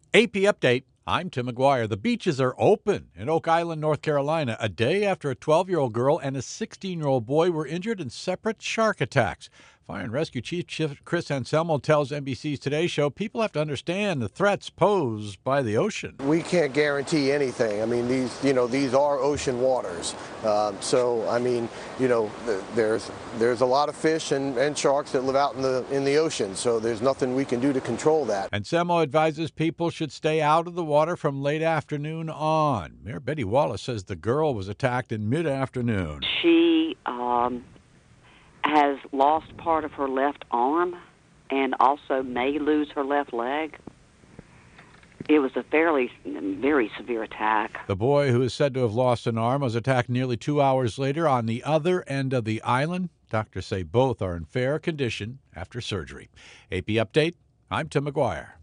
AP Update. I'm Tim McGuire. The beaches are open in Oak Island, North Carolina, a day after a 12-year-old girl and a 16-year-old boy were injured in separate shark attacks. Fire and Rescue Chief Chris Anselmo tells NBC's Today Show people have to understand the threats posed by the ocean. We can't guarantee anything. I mean, these are ocean waters. There's a lot of fish and sharks that live out in the ocean. So there's nothing we can do to control that. Anselmo advises people should stay out of the water from late afternoon on. Mayor Betty Wallace says the girl was attacked in mid-afternoon. She has lost part of her left arm and also may lose her left leg. It was a very severe attack. The boy, who is said to have lost an arm, was attacked nearly 2 hours later on the other end of the island. Doctors say both are in fair condition after surgery. AP Update, I'm Tim McGuire.